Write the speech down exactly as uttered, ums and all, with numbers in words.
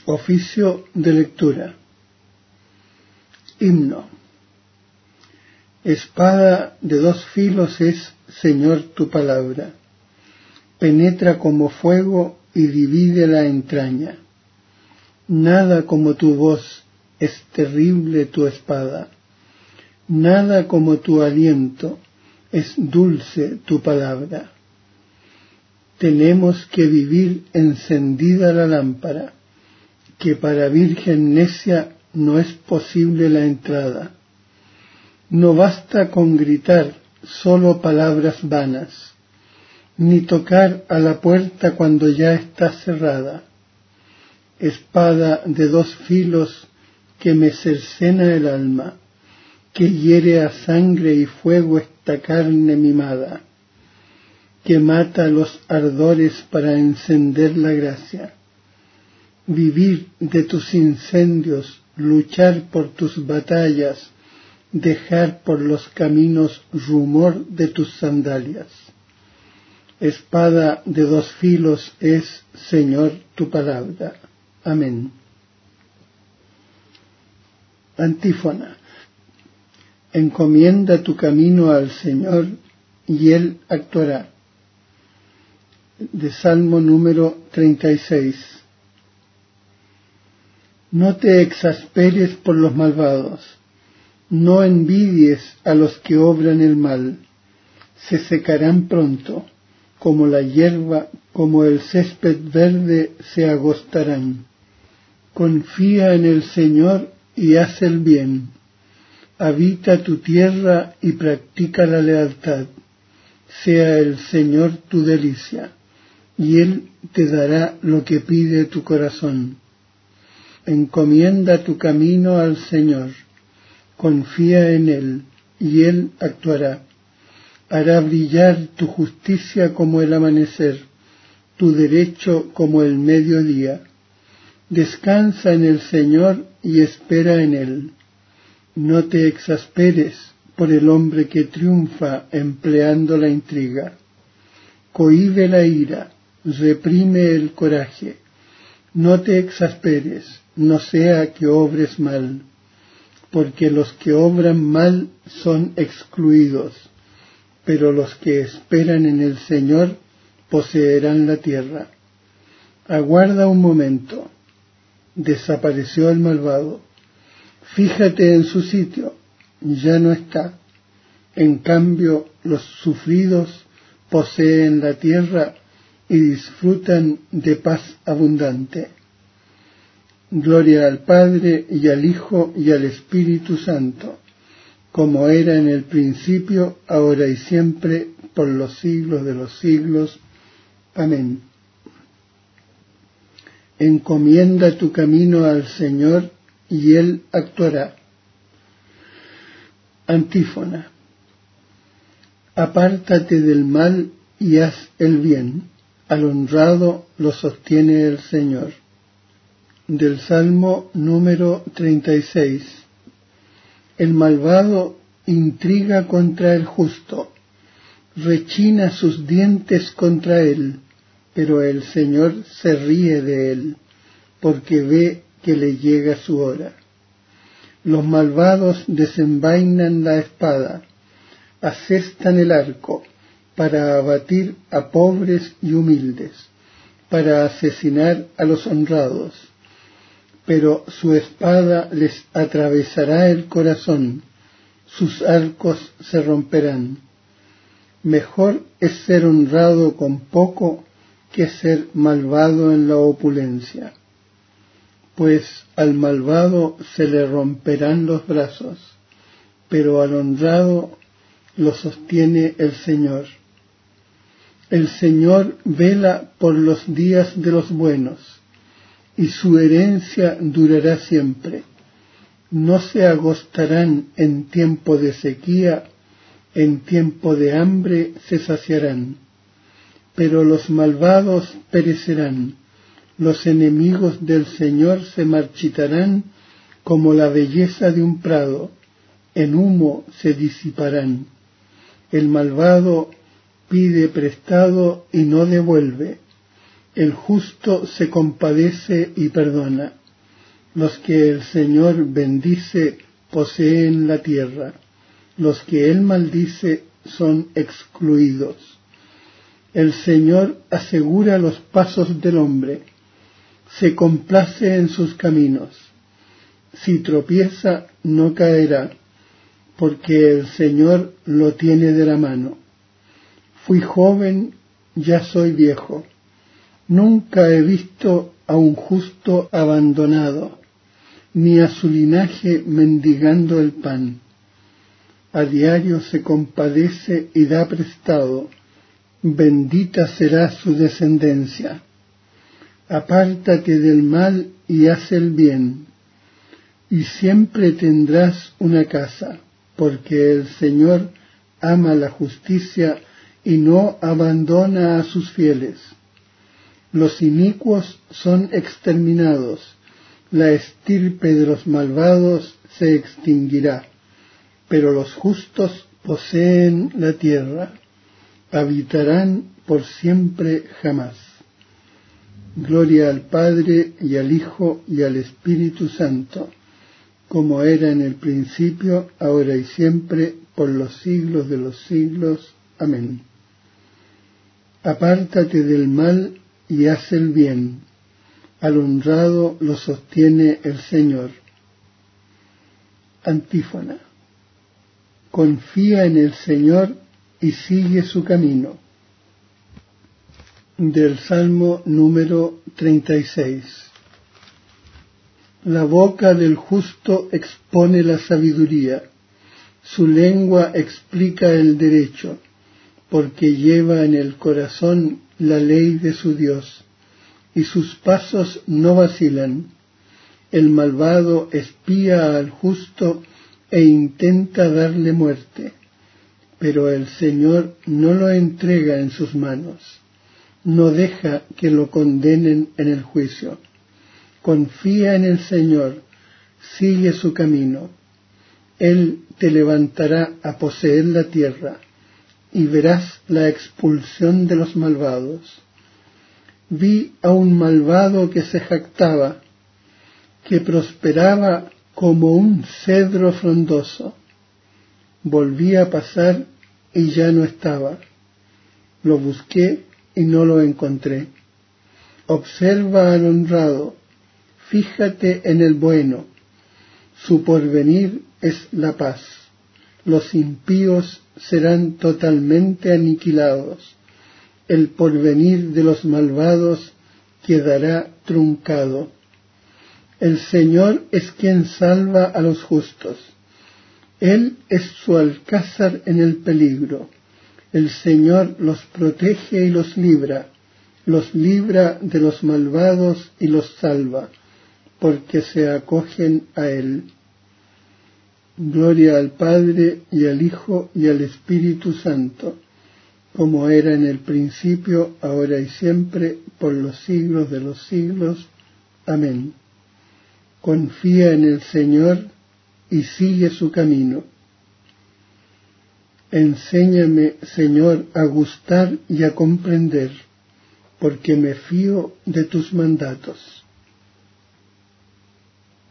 Oficio de lectura. Himno. Espada de dos filos es, Señor, tu palabra. Penetra como fuego y divide la entraña. Nada como tu voz, es terrible tu espada. Nada como tu aliento, es dulce tu palabra. Tenemos que vivir encendida la lámpara, que para virgen necia no es posible la entrada. No basta con gritar solo palabras vanas, ni tocar a la puerta cuando ya está cerrada. Espada de dos filos que me cercena el alma, que hiere a sangre y fuego esta carne mimada, que mata los ardores para encender la gracia. Vivir de tus incendios, luchar por tus batallas, dejar por los caminos rumor de tus sandalias. Espada de dos filos es, Señor, tu palabra. Amén. Antífona. Encomienda tu camino al Señor y Él actuará. De Salmo número treinta y seis. No te exasperes por los malvados, no envidies a los que obran el mal, se secarán pronto, como la hierba, como el césped verde se agostarán. Confía en el Señor y haz el bien, habita tu tierra y practica la lealtad, sea el Señor tu delicia, y Él te dará lo que pide tu corazón. Encomienda tu camino al Señor, confía en Él, y Él actuará. Hará brillar tu justicia como el amanecer, tu derecho como el mediodía. Descansa en el Señor y espera en Él. No te exasperes por el hombre que triunfa empleando la intriga. Cohíbe la ira, reprime el coraje. No te exasperes, no sea que obres mal, porque los que obran mal son excluidos, pero los que esperan en el Señor poseerán la tierra. Aguarda un momento. Desapareció el malvado. Fíjate en su sitio, ya no está. En cambio, los sufridos poseen la tierra y disfrutan de paz abundante. Gloria al Padre, y al Hijo, y al Espíritu Santo, como era en el principio, ahora y siempre, por los siglos de los siglos. Amén. Encomienda tu camino al Señor, y Él actuará. Antífona. Apártate del mal y haz el bien, al honrado lo sostiene el Señor. Del Salmo número treinta y seis. El malvado intriga contra el justo, rechina sus dientes contra él, pero el Señor se ríe de él, porque ve que le llega su hora. Los malvados desenvainan la espada, asestan el arco, para abatir a pobres y humildes, para asesinar a los honrados. Pero su espada les atravesará el corazón, sus arcos se romperán. Mejor es ser honrado con poco que ser malvado en la opulencia, pues al malvado se le romperán los brazos, pero al honrado lo sostiene el Señor. El Señor vela por los días de los buenos, y su herencia durará siempre. No se agostarán en tiempo de sequía, en tiempo de hambre se saciarán. Pero los malvados perecerán, los enemigos del Señor se marchitarán como la belleza de un prado, en humo se disiparán. El malvado pide prestado y no devuelve, El justo se compadece y perdona. Los que el Señor bendice poseen la tierra. Los que Él maldice son excluidos. El Señor asegura los pasos del hombre. Se complace en sus caminos. Si tropieza, no caerá, porque el Señor lo tiene de la mano. Fui joven, ya soy viejo. Nunca he visto a un justo abandonado, ni a su linaje mendigando el pan. A diario se compadece y da prestado. Bendita será su descendencia. Apártate del mal y haz el bien, y siempre tendrás una casa, porque el Señor ama la justicia y no abandona a sus fieles. Los inicuos son exterminados, la estirpe de los malvados se extinguirá, pero los justos poseen la tierra, habitarán por siempre jamás. Gloria al Padre, y al Hijo, y al Espíritu Santo, como era en el principio, ahora y siempre, por los siglos de los siglos. Amén. Apártate del mal y haz el bien. Al honrado lo sostiene el Señor. Antífona. Confía en el Señor y sigue su camino. Del Salmo número treinta y seis. La boca del justo expone la sabiduría, su lengua explica el derecho, porque lleva en el corazón la ley de su Dios, y sus pasos no vacilan. El malvado espía al justo e intenta darle muerte, pero el Señor no lo entrega en sus manos, no deja que lo condenen en el juicio. Confía en el Señor, sigue su camino. Él te levantará a poseer la tierra, y verás la expulsión de los malvados. Vi a un malvado que se jactaba, que prosperaba como un cedro frondoso. Volví a pasar y ya no estaba. Lo busqué y no lo encontré. Observa al honrado, fíjate en el bueno. Su porvenir es la paz. Los impíos serán totalmente aniquilados. El porvenir de los malvados quedará truncado. El Señor es quien salva a los justos. Él es su alcázar en el peligro. El Señor los protege y los libra, los libra de los malvados y los salva, porque se acogen a Él. Gloria al Padre, y al Hijo, y al Espíritu Santo, como era en el principio, ahora y siempre, por los siglos de los siglos. Amén. Confía en el Señor y sigue su camino. Enséñame, Señor, a gustar y a comprender, porque me fío de tus mandatos.